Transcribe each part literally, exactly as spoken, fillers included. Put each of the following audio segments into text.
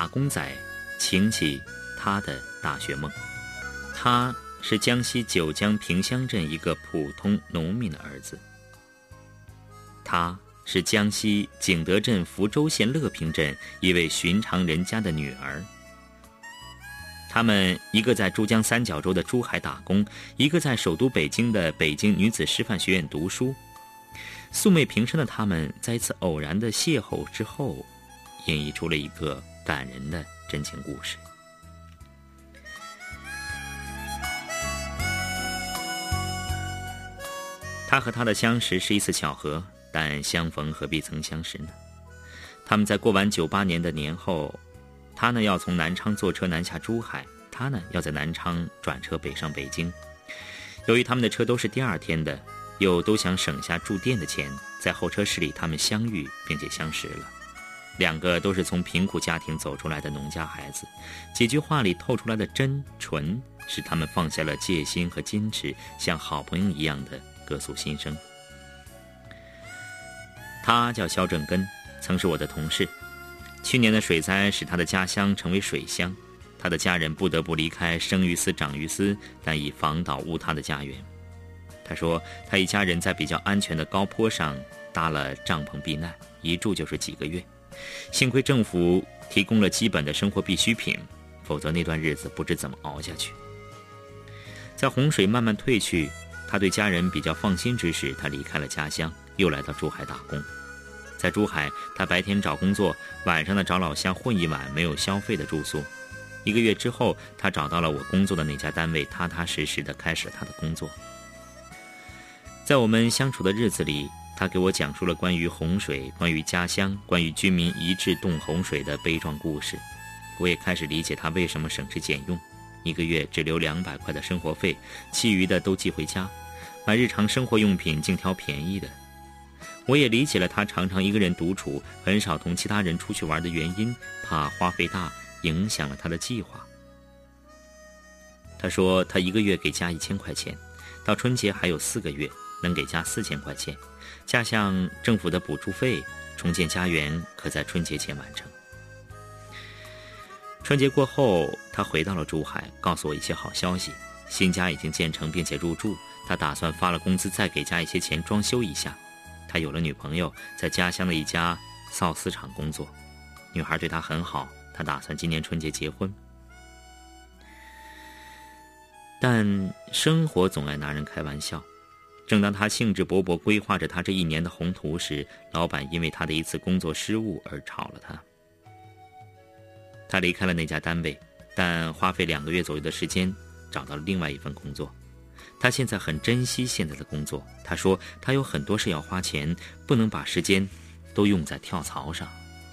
打工仔倾起他的大学梦。他是江西九江萍乡镇一个普通农民的儿子，他是江西景德镇福州县乐平镇一位寻常人家的女儿。他们一个在珠江三角洲的珠海打工，一个在首都北京的北京女子师范学院读书。素昧平生的他们在一次偶然的邂逅之后，演绎出了一个感人的真情故事。他和她的相识是一次巧合，但相逢何必曾相识呢？他们在过完九八年的年后，他呢要从南昌坐车南下珠海，他呢要在南昌转车北上北京。由于他们的车都是第二天的，又都想省下住店的钱，在候车室里他们相遇并且相识了。两个都是从贫苦家庭走出来的农家孩子，几句话里透出来的真纯，使他们放下了戒心和矜持，像好朋友一样的各诉心声。他叫肖正根，曾是我的同事。去年的水灾使他的家乡成为水乡，他的家人不得不离开生于斯长于斯，但以防岛误他的家园。他说他一家人在比较安全的高坡上搭了帐篷避难，一住就是几个月。幸亏政府提供了基本的生活必需品，否则那段日子不知怎么熬下去。在洪水慢慢退去，他对家人比较放心之时，他离开了家乡，又来到珠海打工。在珠海，他白天找工作，晚上呢找老乡混一晚没有消费的住宿。一个月之后，他找到了我工作的那家单位，踏踏实实地开始了他的工作。在我们相处的日子里，他给我讲述了关于洪水、关于家乡、关于居民一致冻洪水的悲壮故事。我也开始理解他为什么省吃俭用，一个月只留两百块的生活费，其余的都寄回家，买日常生活用品净挑便宜的。我也理解了他常常一个人独处，很少同其他人出去玩的原因，怕花费大影响了他的计划。他说他一个月给家一千块钱，到春节还有四个月，能给家四千块钱，加上政府的补助费，重建家园可在春节前完成。春节过后，他回到了珠海，告诉我一些好消息，新家已经建成并且入住，他打算发了工资再给家一些钱装修一下。他有了女朋友，在家乡的一家造丝厂工作，女孩对他很好，他打算今年春节结婚。但生活总爱拿人开玩笑，正当他兴致勃勃规划着他这一年的宏图时，老板因为他的一次工作失误而炒了他。他离开了那家单位，但花费两个月左右的时间找到了另外一份工作。他现在很珍惜现在的工作，他说他有很多事要花钱，不能把时间都用在跳槽上。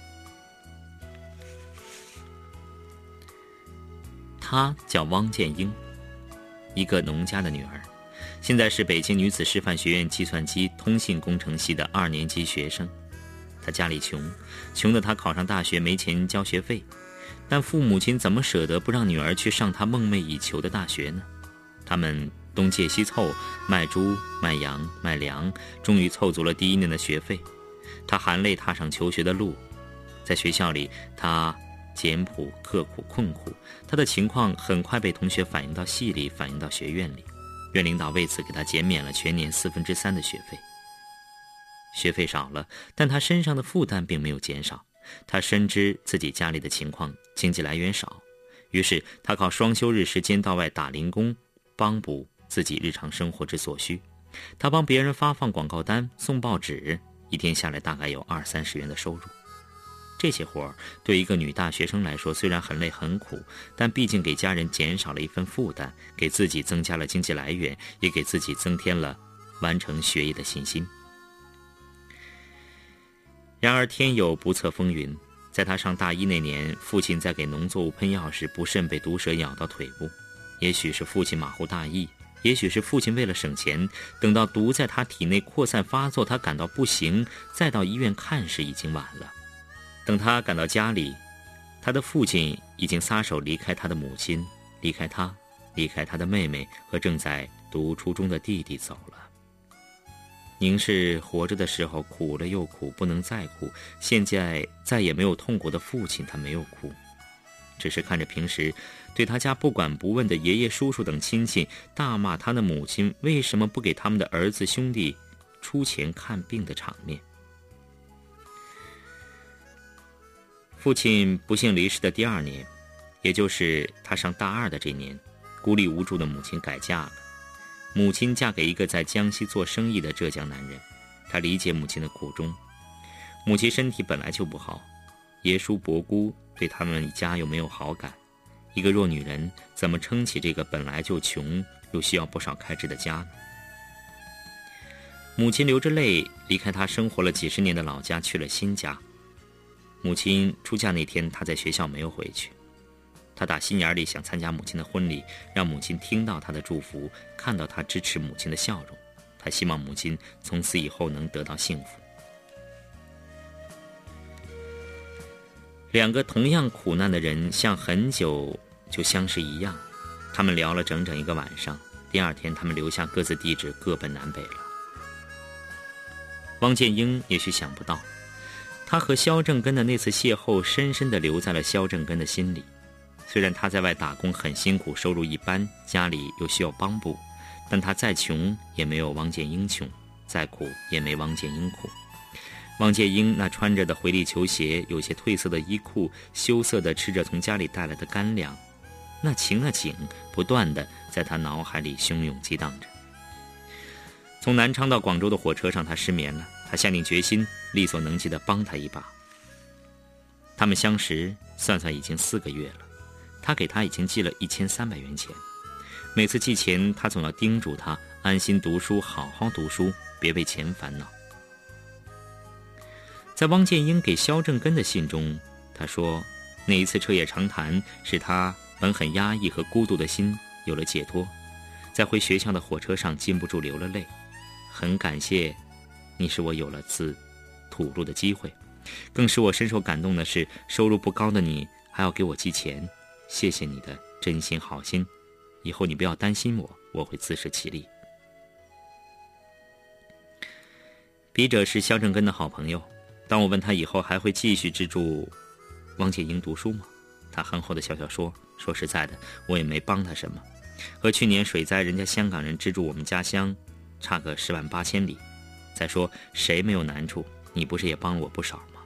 她叫汪建英，一个农家的女儿，现在是北京女子师范学院计算机通信工程系的二年级学生。她家里穷，穷得她考上大学没钱交学费，但父母亲怎么舍得不让女儿去上她梦寐以求的大学呢？他们东借西凑，卖猪卖羊卖粮，终于凑足了第一年的学费。他含泪踏上求学的路，在学校里他简朴刻苦困苦，他的情况很快被同学反映到系里，反映到学院里，院领导为此给他减免了全年四分之三的学费。学费少了，但他身上的负担并没有减少。他深知自己家里的情况，经济来源少，于是他靠双休日时间到外打零工，帮补自己日常生活之所需。他帮别人发放广告单，送报纸，一天下来大概有二三十元的收入。这些活儿对一个女大学生来说虽然很累很苦，但毕竟给家人减少了一份负担，给自己增加了经济来源，也给自己增添了完成学业的信心。然而天有不测风云，在他上大一那年，父亲在给农作物喷药时不慎被毒蛇咬到腿部。也许是父亲马虎大意，也许是父亲为了省钱，等到毒在他体内扩散发作，他感到不行，再到医院看时已经晚了。等他赶到家里，他的父亲已经撒手离开他的母亲，离开他，离开他的妹妹和正在读初中的弟弟走了。凝视活着的时候苦了又苦，不能再苦，现在再也没有痛苦的父亲，他没有哭， 只是看着平时对他家不管不问的爷爷叔叔等亲戚大骂他的母亲为什么不给他们的儿子兄弟出钱看病的场面。父亲不幸离世的第二年，也就是他上大二的这年，孤立无助的母亲改嫁了。母亲嫁给一个在江西做生意的浙江男人，他理解母亲的苦衷。母亲身体本来就不好，爷叔伯姑对他们一家又没有好感，一个弱女人怎么撑起这个本来就穷又需要不少开支的家呢？母亲流着泪离开她生活了几十年的老家，去了新家。母亲出嫁那天，她在学校没有回去。她打心眼里想参加母亲的婚礼，让母亲听到她的祝福，看到她支持母亲的笑容。她希望母亲从此以后能得到幸福。两个同样苦难的人像很久就相识一样，他们聊了整整一个晚上。第二天他们留下各自地址，各奔南北了。汪建英也许想不到，他和萧正根的那次邂逅深深地留在了萧正根的心里。虽然他在外打工很辛苦，收入一般，家里又需要帮补，但他再穷也没有汪建英穷，再苦也没汪建英苦。汪建英那穿着的回力球鞋，有些褪色的衣裤，羞涩地吃着从家里带来的干粮，那情那景不断地在他脑海里汹涌激荡着。从南昌到广州的火车上，他失眠了，他下定决心力所能及地帮他一把。他们相识算算已经四个月了，他给他已经寄了一千三百元钱。每次寄钱，他总要叮嘱他安心读书，好好读书，别为钱烦恼。在汪建英给萧正根的信中，他说那一次彻夜长谈使他本很压抑和孤独的心有了解脱，在回学校的火车上禁不住流了泪。很感谢你，使我有了次吐露的机会，更使我深受感动的是，收入不高的你还要给我寄钱，谢谢你的真心好心，以后你不要担心我，我会自食其力。笔者是萧正根的好朋友，当我问他以后还会继续资助汪建英读书吗？他憨厚的笑笑说，说实在的，我也没帮他什么，和去年水灾人家香港人资助我们家乡差个十万八千里，再说谁没有难处，你不是也帮了我不少吗？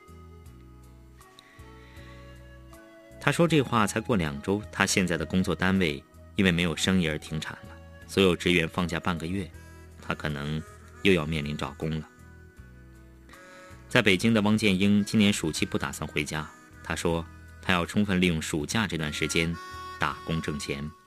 他说这话才过两周，他现在的工作单位因为没有生意而停产了，所有职员放假半个月，他可能又要面临找工了。在北京的汪建英今年暑期不打算回家，他说他要充分利用暑假这段时间打工挣钱。